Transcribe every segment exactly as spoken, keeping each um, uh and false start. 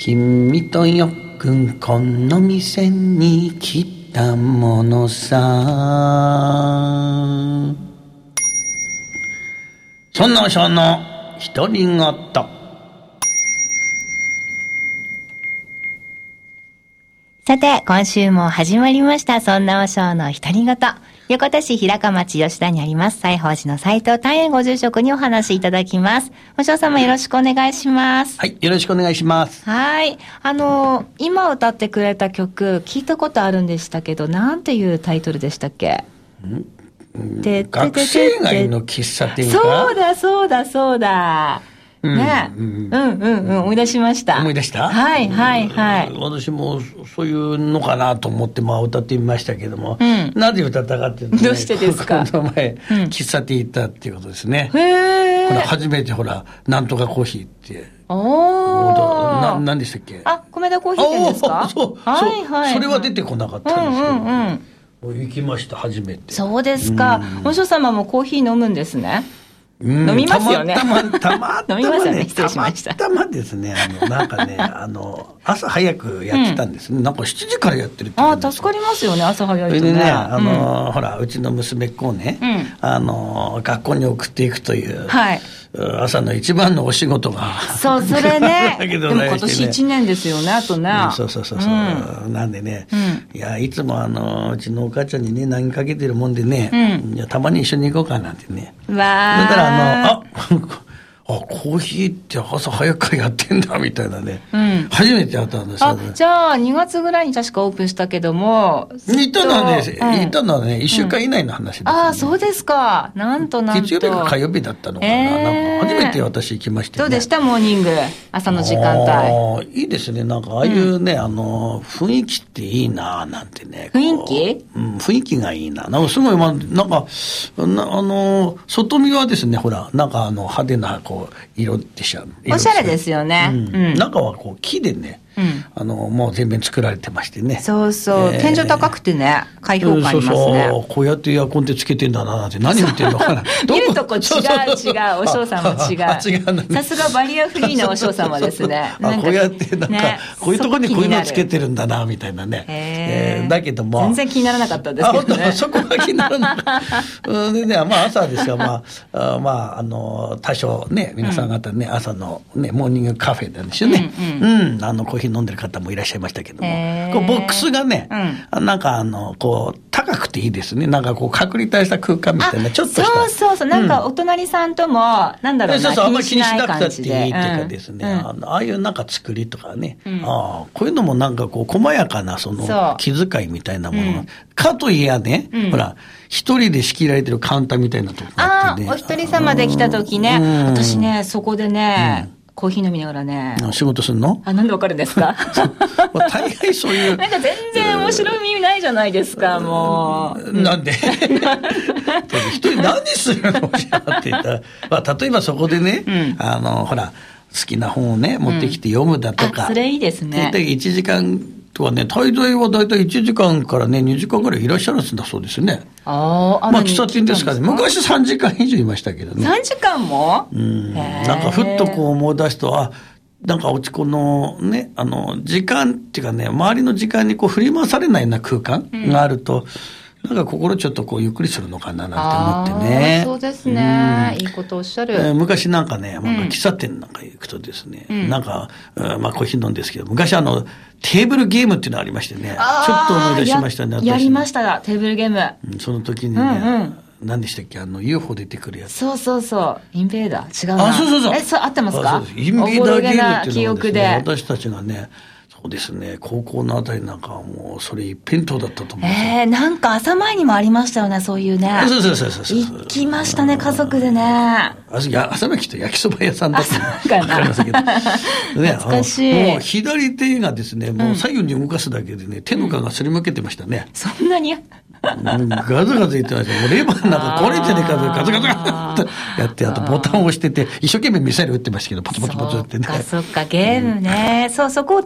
君とよくこの店に来たものさ。そのその独り言。 さて、今週も始まりました。そんな和尚の独り言。横田市平川町吉田にあります西宝寺の斉藤大円ご住職にお話しいただきます。和尚様よろしくお願いします。 はい、よろしくお願いします。 はい。あの、今歌ってくれた曲、聞いたことあるんでしたけど、なんていうタイトルでしたっけ？ んで学生街の喫茶店か。 そうだ、そうだ、そうだ。ね、うん、うんうんうん思い出しました。 思い出した。 はいはいはい。 私もそういうのかなと思ってまあ歌ってみましたけども、うん、なぜ歌ったかっていうと、ね、 どうしてですか。 この前、うん、喫茶店行ったっていうことですね。 へえ。 ほら初めてほらなんとかコーヒーって。 おな何でしたっけ。 あ、米田コーヒー店ですか。 そう、はいはい、はい、それは出てこなかったんですけど、うんうんうん、行きました初めて。 そうですか。お嬢様もコーヒー飲むんですね。うん、飲みますよね。 たまたま、たまたま、ね、 飲みますよね。失礼しました。 たまたまですね、あの、なんかね、あの、朝早くやってたんですね。うん、なんかしちじからやってるって言うんですよ。 ああ、助かりますよね、朝早いとね。 それでね、あの、うん、ほら、うちの娘っ子をね、うん、あの、学校に送っていくという、はい。朝の一番のお仕事が。 そう、それね。 でも今年いちねんですよね、あとね。 うん、そうそうそうそう、うん。なんでね、うん、いや、いつもあの、うちのお母ちゃんにね、投げかけてるもんでね、うん、いやたまに一緒に行こうかなんてね。 わー。 だからあの、ああ、コーヒーって朝早くからやってんだみたいなね、うん、初めて会ったんですよ、ね、 あ、じゃあにがつぐらいに確かオープンしたけども、 行ったのはね、うん、行ったのはねいっしゅうかん以内の話です、ね、うん、 ああ、そうですか。なんとなんと月曜日か火曜日だったのかな、えー、なんか初めて私行きまして、ね、 どうでしたモーニング朝の時間帯。 あいいですね。なんかああいうね、うん、あの雰囲気っていいななんてね。 雰囲気、 うん、雰囲気がいいな。なんかすごい、まあ、なんかなあの外見はですね、ほらなんかあの派手なこう色でしょ。 おしゃれですよね。 うんうん、中はこう木でね、うん、あのもう全面作られてましてね。 そうそう、えー、天井高くてね、開放感ありますね。そうそう、 こうやってエアコンってつけてんだななんて何見てんのかな。 見るとこ違う違う、お嬢様違う。さすがバリアフリーなお嬢様ですね。 あ、こうやってなんか、ね、こういうとこにこういうのつけてるんだなみたいなね。えー、だけども全然気にならなかったですけどね。 あ、そこは気にならなかった。うんでね、まあ朝ですよ。まああまああの多少ね皆さん方ね、うん、朝のねモーニングカフェなんですよね。うん、うんうん、あのコーヒー飲んでる方もいらっしゃいましたけども、こうボックスがね、うん、なんかあのこう高くていいですね。なんかこう隔離対した空間みたいなちょっとした。 そうそうそう、なんかお隣さんとも、うん、なんだろうな、 そうそう、あんまり気にしない感じで。 気にしなくたっていいっていうかですね、うん、あのああいうなんか作りとかね、うん、あこういうのもなんかこう細やかなその気遣いみたいなもの、うん、かといやね、うん、ほら一人で仕切られてるカウンターみたいなとこがあってね。 ああ、お一人様で来た時ね、私ねそこでね。うんコーヒー飲みながらね。 仕事するの？ あ、なんでわかるんですか？ 大概そういう。 なんか全然面白みないじゃないですか、もう。なんで？一人何するのって言ったら、まあ、例えばそこでね、うん、あの、ほら、好きな本をね、持ってきて読むだとか。 うん、それいいですね。 いちじかんとはね、滞在はだいたいいちじかんからね、にじかんぐらいいらっしゃるんだそうですね。 ああ、 まあ喫茶店ですからね。昔さんじかん以上いましたけどね。 さんじかんも？ うん。なんかふっとこう思い出すと、あ、なんかおちこのね、あの、時間っていうかね、周りの時間にこう振り回されないような空間があると、うんなんか心ちょっとこうゆっくりするのかななんて思ってね。 そうですね、うん。いいことおっしゃる。 えー、昔なんかね、なんか喫茶店なんか行くとですね、うん、なんか、まあコーヒー飲んですけど、昔あの、テーブルゲームっていうのがありましてね、ちょっと思い出しましたね。 や, やりましたが、テーブルゲーム。 うん、その時にね、うんうん何でしたっけあの ユーフォー 出てくるやつ。 そうそうそうインベーダー違うな。 あそうそうそうえそう合ってますか。 そうインベーダーゲームっていうのはですね、 記憶で私たちがねそうですね高校のあたりなんかはもうそれ一辺倒だったと思うんですよ。 えー、なんか朝前にもありましたよねそういうね。 そうそうそうそうそう行きましたね家族でね。 あ朝前きっと焼きそば屋さんだったのかりますけど、ね、 懐かしい。 もう左手がですねもう左右に動かすだけでね、うん、手の皮がすりむけてましたね、 うん、そんなにガズガズ言ってました。もうレバーなんかこれじゃねえかガズガズガズってやって、あとボタンを押してて一生懸命ミサイル撃ってましたけどポツポツポツってね。 そっかそっかゲームね、うん、そうそこでテ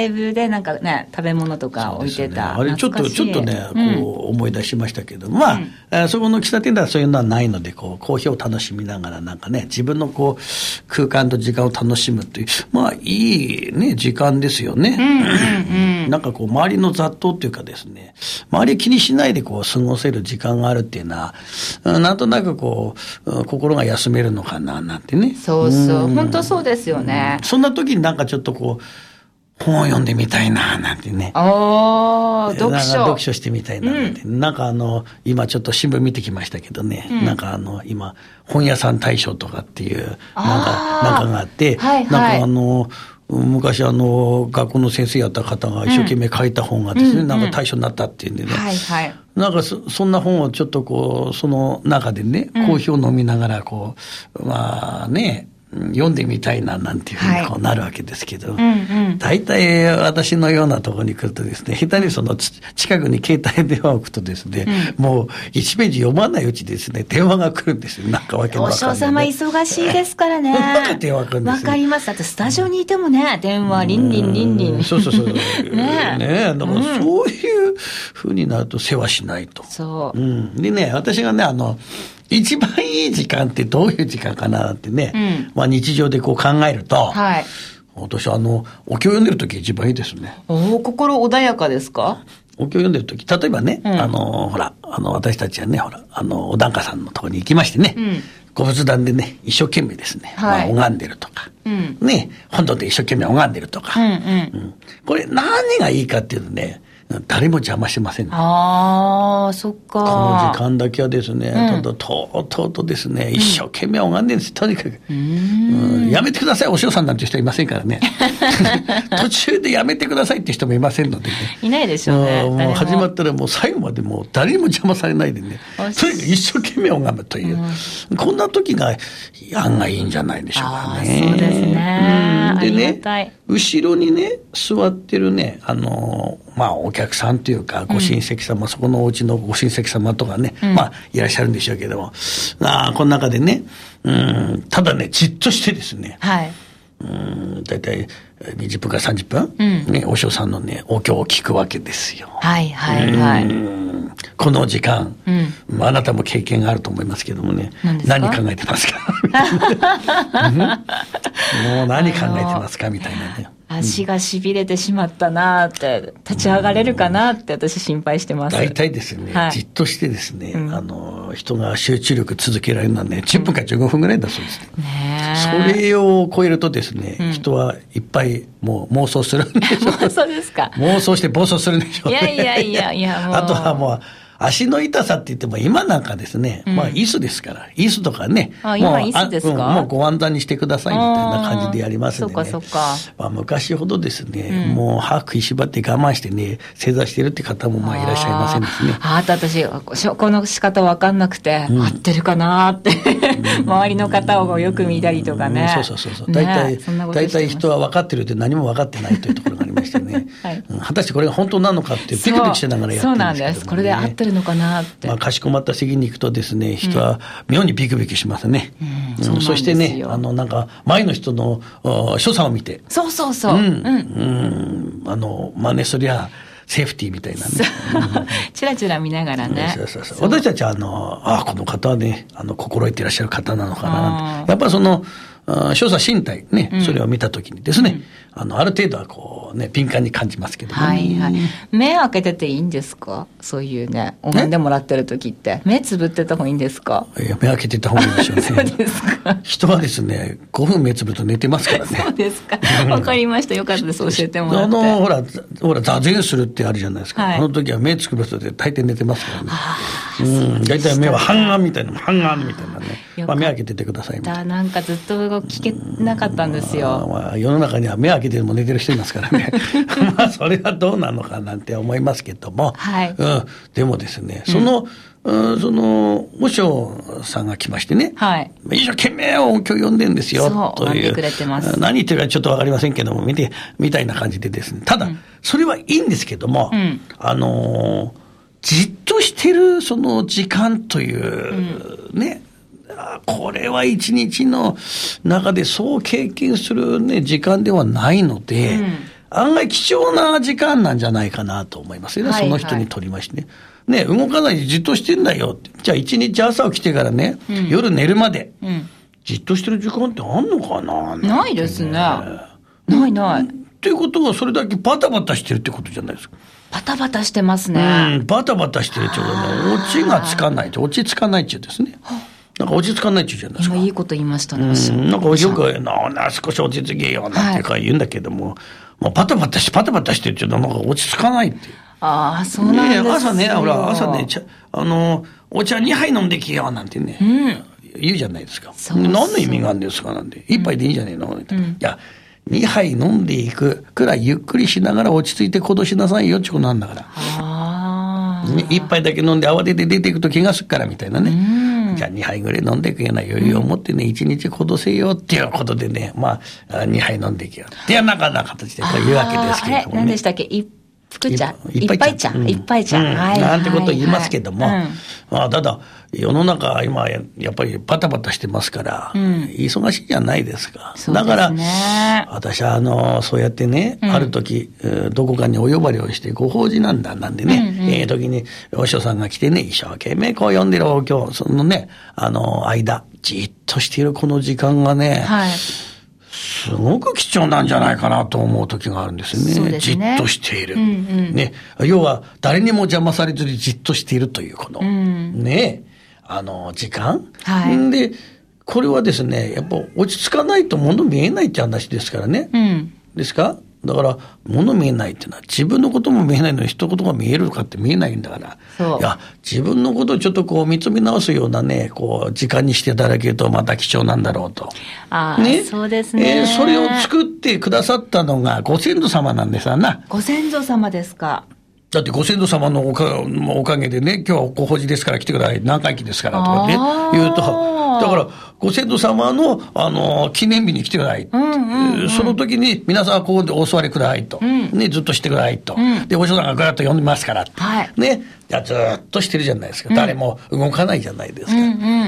テーブルでなんかね、食べ物とか置いてた。 ね、あれちょっと、ちょっとね、こう思い出しましたけど、うん、まあ、うん、そこの喫茶店ではそういうのはないので、こう、コーヒーを楽しみながらなんかね、自分のこう、空間と時間を楽しむという、まあ、いいね、時間ですよね。うんうんうん、なんかこう、周りの雑踏っていうかですね、周り気にしないでこう、過ごせる時間があるっていうのは、なんとなくこう、心が休めるのかな、なんてね。 そうそう、本当そうですよね。 そんな時になんかちょっとこう、本を読んでみたいな、なんてね。 ああ、読書。 読書してみたいな、なんて、うん。なんかあの、今ちょっと新聞見てきましたけどね。うん、なんかあの、今、本屋さん大賞とかっていう、なんか、なんかがあって、はいはい、なんかあの、昔あの、学校の先生やった方が一生懸命書いた本がですね、うん、なんか大賞になったっていうんでね。うんうん、はいはい。なんかそ、そんな本をちょっとこう、その中でね、コーヒーを飲みながらこう、うん、まあね、読んでみたいななんていうふうにこうなるわけですけど、はい、うんうん、大体私のようなところに来るとですね、下手にその近くに携帯電話を置くとですね、うん、もういちページ読まないうちですね、電話が来るんですよ。なんかわけのわかんない、ね。お嬢様忙しいですからね。 電話来るんですよ。 わかります。だってスタジオにいてもね、電話リンリンリンリン。 そうそうそう。ねえ。ねえ。だからそういうふうになると世話しないと。 そう。 うん。でね、私がね、あの、一番いい時間ってどういう時間かなってね、うん、まあ日常でこう考えると、はい、私あのお経を読んでる時一番いいですね。 おお、心穏やかですか？ お経を読んでる時、例えばね、うん、あのほらあの私たちはね、ほらあのお檀家さんのところに行きましてね、うん、ご仏壇でね一生懸命ですね、はい、まあ、拝んでるとか、うん、ね、本堂で一生懸命拝んでるとか、うんうんうん、これ何がいいかっていうとね、誰も邪魔しませんね。 ああ、そっか。 この時間だけはですね、うん、とうとうとですね、一生懸命拝んでるんです。とにかく。うん、やめてください、お師匠さんなんて人いませんからね。途中でやめてくださいって人もいませんのでね。 いないでしょうね。 もう始まったらもう最後までもう誰にも邪魔されないでね。とにかく一生懸命拝むという。うん、こんな時が案外いいんじゃないでしょうかね。 そうですね。うん、でね、 後ろにね、座ってるね、あの、まあお客さんというか、ご親戚様、うん、そこのお家のご親戚様とかね、うん、まあいらっしゃるんでしょうけども、あこの中でね、うん、ただね、じっとしてですね、はい。うん、だいたいにじゅっぷんからさんじゅっぷん、うん、ね、お師匠さんのね、お経を聞くわけですよ。 はいはいはい。 この時間、うん、あなたも経験があると思いますけどもね、何考えてますかもう何考えてますかみたいなね。 足がしびれてしまったなーって、立ち上がれるかなって私心配してます。 大体ですね、はい、じっとしてですね、うん、あの、人が集中力続けられるのはね、じゅっぷんからじゅうごふんぐらいだそうですね。ね、それを超えるとですね、うん、人はいっぱいもう妄想するんでしょう。 妄想ですか。 妄想して暴走するんでしょうね。 いやいやいやいや、もう。 あとはもう、足の痛さって言っても今なんかですね、うん、まあ椅子ですから、椅子とかね、 あ、今椅子ですか？ もう、もうご安産にしてくださいみたいな感じでやりますんでね。 そうかそうか。 まあ昔ほどですね、うん、もう歯食いしばって我慢してね、正座してるって方もまあいらっしゃいませんですね。 ああと私、この仕方わかんなくて、うん、合ってるかなって、周りの方をよく見たりとかね。 うん、そうそうそうそう。大体、ね、大体人は分かってるって何も分かってないというところがありましてね。はい、うん、果たしてこれが本当なのかってピクピクしながらやってるんですけど、ね、そうなんです。 これで合ってるのかなって。 まあ、かしこまった席に行くとですね、人は妙にビクビクしますね。うん、うん、そしてね、あの、なんか、前の人の所作を見て。 そうそうそう。うん。うん、 うん、あの、真似すりゃ、セーフティーみたいなね。 チラチラ見ながらね。 そうそうそう。私たちは、あの、ああ、この方はね、あの、心得ていらっしゃる方なのかななんて。やっぱりその、所作身体ね、うん、それを見たときにですね、うん、あの、ある程度はこうね、敏感に感じますけどね。 はいはい。目開けてていいんですか？そういうね、お面でもらってるときって。目つぶってた方がいいんですか？ いや、目開けてた方がいいでしょうね。 そうですか。 人はですね、ごふん目つぶると寝てますからね。 そうですか。わかりました。よかったです。教えてもらって。 あの、ほら、ほら、座禅するってあるじゃないですか。はい、あの時は目つぶると大抵寝てますからね。うん。大体目は半眼みたいな、半眼みたいなね。まあ、目開けててくださいみたいな。 なんかずっと聞けなかったんですよ。 まあ、世の中には目開けても寝てる人いますからね。まあ、それはどうなのかなんて思いますけども。はい。うん。でもですね、その、うん、その、和尚さんが来ましてね。はい。一生懸命お経読んでんですよ。 そう、という。くれてます。 何言ってるかちょっとわかりませんけども、見て、みたいな感じでですね。ただ、うん、それはいいんですけども、うん、あのー、じっとしてるその時間という、うん、ね、これは一日の中でそう経験するね、時間ではないので、うん、 案外貴重な時間なんじゃないかなと思いますよね、はいはい、その人にとりましてね。ね、動かないでじっとしてんだよって。じゃあ一日朝起きてからね、うん、夜寝るまで、うん、じっとしてる時間ってあんのかな、ね、 ないですね。ないない。 っていうことはそれだけバタバタしてるってことじゃないですか。 バタバタしてますね。 うん、バタバタしてるってことはね、オチがつかないと、落ち着かないっちゅうですね。なんか落ち着かないっちゅうじゃないですか。 今いいこと言いましたね。 うん、なんかよくなな少し落ち着けよなんてか言うんだけども、はい、もうバタバタしてバタバタしてるっていうのはなんか落ち着かないっていう。 ああ、そうなんですよ、ね、 朝ね、ほら朝ね、あのお茶にはい飲んできよなんてね、うん、言うじゃないですか。そうそう、何の意味があるんですかなんて、一杯でいいじゃねえの、うん、いやにはい飲んでいくくらいゆっくりしながら落ち着いて行動しなさいよってことなんだから。あ、ね、一杯だけ飲んで慌てて出ていくと怪我するからみたいなね。うん、じゃあにはいぐらい飲んでいくような余裕を持ってね、一日行動せよっていうことでね、まあにはい飲んでいくよっていうなかな形でこういうわけですけれどもね。 何でしたっけ、一福茶一杯茶、うん、一杯茶、うん、 はい、なんてこと言いますけども、はいはい、まあ、ただ世の中今やっぱりバタバタしてますから、うん、忙しいじゃないですか。 そうですね、 だから私はあのそうやってね、うん、ある時どこかにお呼ばれをしてご法事なんだなんでね、うんうん、えー、時にお師匠さんが来てね、一生懸命こう読んでるお経、そのね、あの間じっとしているこの時間がね、はい、すごく貴重なんじゃないかなと思う時があるんですよ ね, そうですね。じっとしている、うんうん、ね、要は誰にも邪魔されずにじっとしているというこの、うん、ね、あの時間、はい、でこれはですね、やっぱ落ち着かないと物見えないって話ですからね、うん、ですか。だから物見えないっていうのは自分のことも見えないのに人のことが見えるかって見えないんだから、そう、いや自分のことをちょっとこう見つめ直すようなね、こう時間にしていただけるとまた貴重なんだろうと。 ああ、ね、そうですね、 えー、それを作ってくださったのがご先祖様なんですわな。 ご先祖様ですか。 だってご先祖様のお か, おかげでね、今日はご法事ですから来てください、何回忌ですからとかね言うと、だからご先祖様のあの記念日に来てください、うんうんうん、その時に皆さんはここでお座りくださいと、うん、ね、ずっとしてくださいと、うん、でお師匠さんがガーッと呼んでますから、はい、ね、じゃあずっとしてるじゃないですか、うん、誰も動かないじゃないですか、うんうん、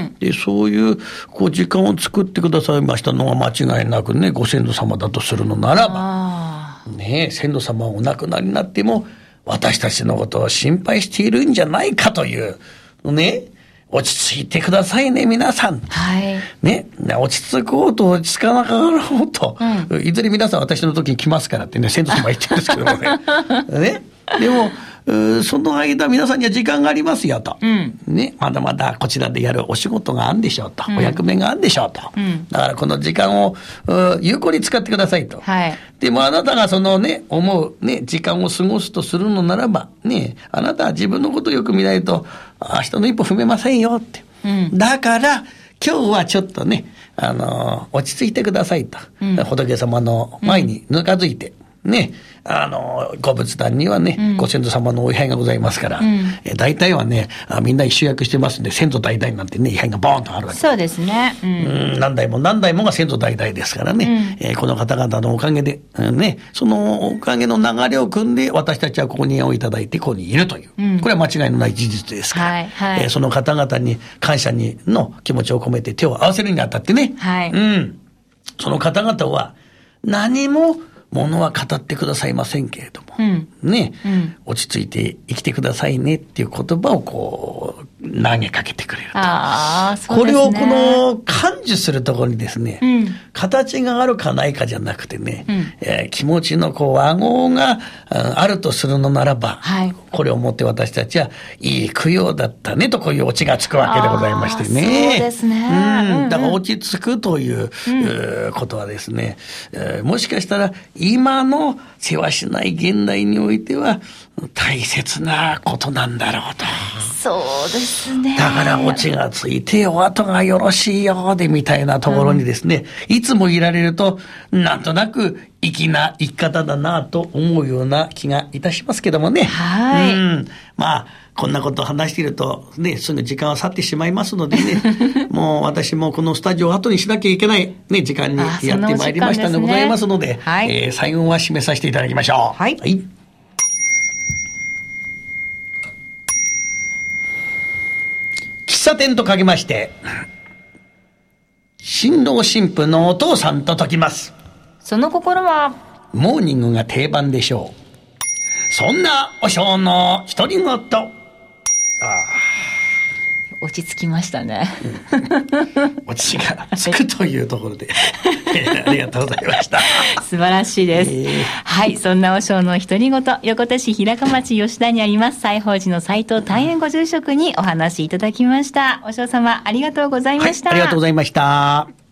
でそういうこう時間を作ってくださいましたのは間違いなくね、ご先祖様だとするのならばね、先祖様お亡くなりになっても私たちのことを心配しているんじゃないかというね、落ち着いてくださいね皆さん、はい、ね、落ち着こうと落ち着かなかろうと、うん、いずれ皆さん私の時に来ますからってね、先祖様言ってるんですけどもねね、でもその間皆さんには時間がありますよと、うん、ね、まだまだこちらでやるお仕事があるんでしょうと、うん、お役目があるんでしょうと、うん、だからこの時間を有効に使ってくださいと、はい、でもあなたがそのね思うね時間を過ごすとするのならばね、あなたは自分のことをよく見ないと明日の一歩踏めませんよって、うん、だから今日はちょっとね、あのー、落ち着いてくださいと、うん、仏様の前にぬかづいて、うん、ね、あのご仏壇にはね、うん、ご先祖様のお位牌がございますから、うん、え大体はねあみんな一集約してますんで、先祖代々なんてね位牌がボーンとあるわけ。 そうですね、うん、 うん、何代も何代もが先祖代々ですからね、うん、えー、この方々のおかげで、うん、ね、そのおかげの流れを組んで私たちはここにをいただいてここにいるという、うん、これは間違いのない事実ですから、はいはい、えー、その方々に感謝にの気持ちを込めて手を合わせるにあたってね、はい、うん、その方々は何もものは語ってくださいませんけれども、うん、ね、うん、落ち着いて生きてくださいねっていう言葉をこう投げかけてくれると。あ、そうですね、これをこの感受するところにですね、うん、形があるかないかじゃなくてね、うん、えー、気持ちのこう和合があるとするのならば、はい、これをもって私たちはいい供養だったねとこういうオチがつくわけでございましてね。 そうですね、 うん、だから落ち着くという、うん、ことはですね、えー、もしかしたら今の世話しない現代においては大切なことなんだろうと。 そうですね。 だからオチがついてお後がよろしいようでみたいなところにですね、うん、いつもいられるとなんとなく粋な生き方だなと思うような気がいたしますけどもね。はい、うん、まあこんなことを話しているとね、すぐ時間は去ってしまいますのでねもう私もこのスタジオを後にしなきゃいけない、ね、時間にやってまいりましたのでございますので、はい、えー、最後は締めさせていただきましょう。はい、はい、喫茶店とかけまして新郎新婦のお父さんと解きます。 その心はモーニングが定番でしょう。そんなお正の独り言。ああ、 落ち着きましたね。 落ちがつくというところで、ありがとうございました。 素晴らしいです。えー、はい、そんなお正の独り言、横手市平鹿町吉田にあります西宝寺の斉藤大円ご住職にお話いただきました。お正様ありがとうございました。 はい、ありがとうございました。